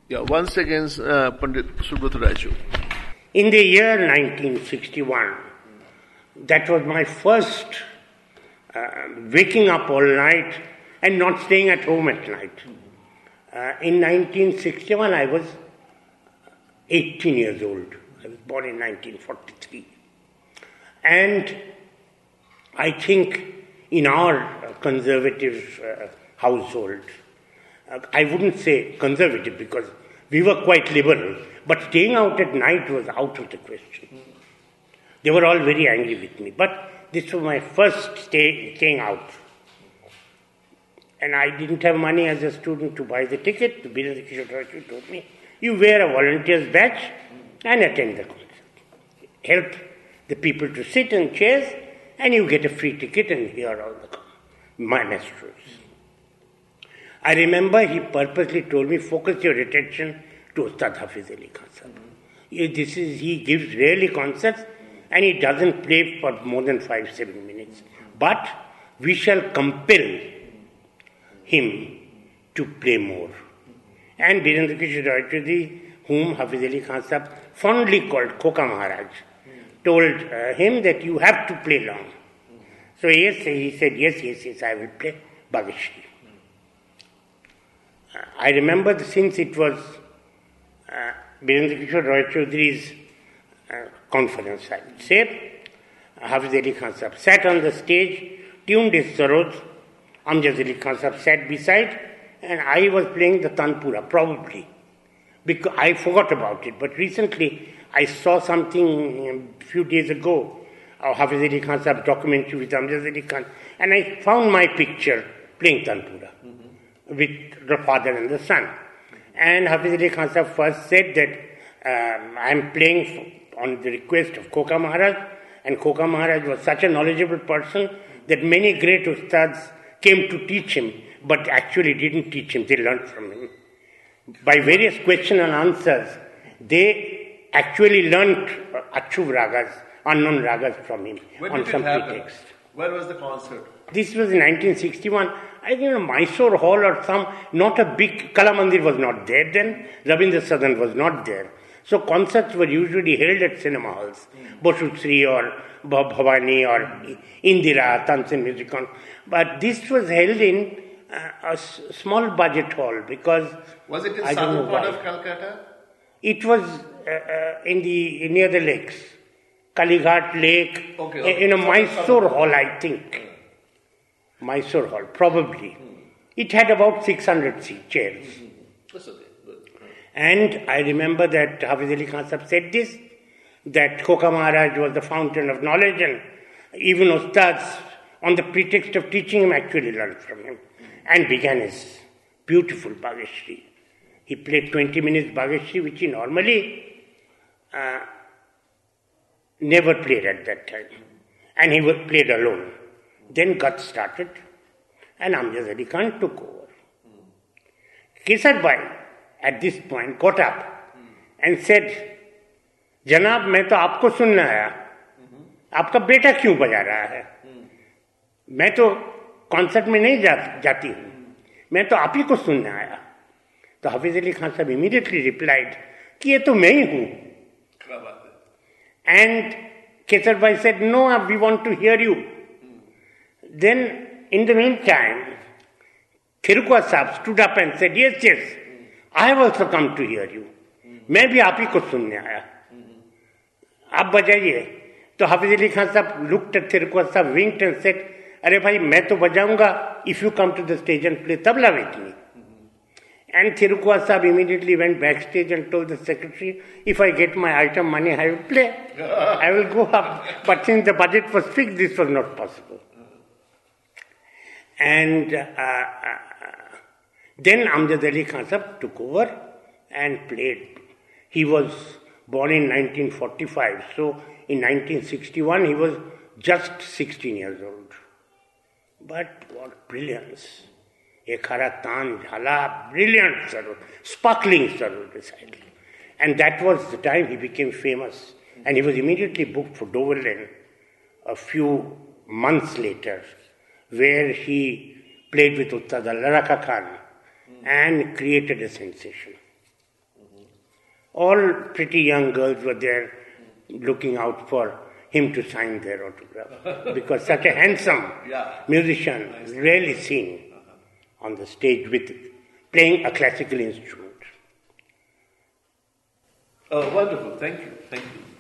Yeah, once again, Pandit Subrat Raju. In the year 1961, that was my first waking up all night and not staying at home at night. In 1961, I was 18 years old. I was born in 1943. And I think in our conservative household, I wouldn't say conservative because we were quite liberal, but staying out at night was out of the question. They were all very angry with me, but this was my first staying out. And I didn't have money as a student to buy the ticket. The Birendra Kishore Roy told me, you wear a volunteer's badge and attend the concert. Help the people to sit in chairs and you get a free ticket and hear all the maestros. I remember he purposely told me, focus your attention to Ustad Hafiz Ali Khan Sahib. He gives rarely concerts and he doesn't play for more than 5-7 minutes. But we shall compel him to play more. And Birendra Kishore Roy, whom Hafiz Ali Khan Sahib fondly called Khoka Maharaj, told him that you have to play long. So yes, he said, yes, I will play Bhageshri. I remember since it was Birendra Kishore Roy Chaudhary's conference, I would say, Hafiz Ali Khan Sahib sat on the stage, tuned his sarod, Amjad Ali Khan Sahib sat beside, and I was playing the Tanpura, probably. Because I forgot about it, but recently I saw something a few days ago, Hafiz Ali Khan Sahib documentary with Amjad Ali Khan, and I found my picture playing Tanpura with the father and the son. And Hafiz Ali Khan Sahib first said that I am playing on the request of Khoka Maharaj, and Khoka Maharaj was such a knowledgeable person that many great ustads came to teach him, but actually didn't teach him, they learned from him. By various questions and answers, they actually learnt Achuv ragas, unknown ragas from him on some pretext. Where was the concert? This was in 1961. I think in Mysore Hall or some, not a big, Kala Mandir was not there then, Rabindra Sadan was not there. So concerts were usually held at cinema halls, Boshutsri or Bhavani or Indira, Tansen Music Hall. But this was held in a small budget hall because... Was it in southern part of Calcutta? It was near the lakes. Kalighat Lake, in a Mysore Hall, I think. Mysore Hall, probably. It had about 600 chairs. That's okay. And I remember that Hafiz Ali Khan Sahib said this, that Khoka Maharaj was the fountain of knowledge and even Ustads, on the pretext of teaching him, actually learned from him. And began his beautiful Bhageshri. He played 20 minutes Bhageshri, which he normally never played at that time. And he played alone. Then Guts started and Amjad Ali Khan took over. Kesar Bhai at this point got up and said, Janab, मैं तो आपको सुनना आया, आपका बेटा क्यों बजा रहा है? मैं तो कॉन्सर्ट में नहीं जाती हूँ, मैं तो आप ही को सुनने आया. तो हाफिज अली खान साहब immediately replied कि ये तो मैं ही हूँ. And Kesar Bhai said, no, we want to hear you. Then, in the meantime, Thirukwa Sahib stood up and said, yes, I have also come to hear you. मैं भी आप ही को सुनने आया. आप बजाइए. तो हाफिज अली खान साहब looked at Thirukwa Sahib, winked and said, अरे भाई मैं तो बजाऊंगा, if you come to the stage and play tabla with me. And Thirukwa Sahib immediately went backstage and told the secretary, if I get my item money, I will play. I will go up. But since the budget was fixed, this was not possible. And then Amjad Ali Khan Sahib took over and played. He was born in 1945. So in 1961, he was just 16 years old. But what brilliance. Ekhara Tan Jhala, brilliant sarod, sparkling sarod decidedly. And that was the time he became famous. And he was immediately booked for Dover Lane a few months later, where he played with Ustad Allaraka Khan and created a sensation. All pretty young girls were there looking out for him to sign their autograph. Because such a handsome musician is rarely seen on the stage with playing a classical instrument. Oh, wonderful. Thank you. Thank you.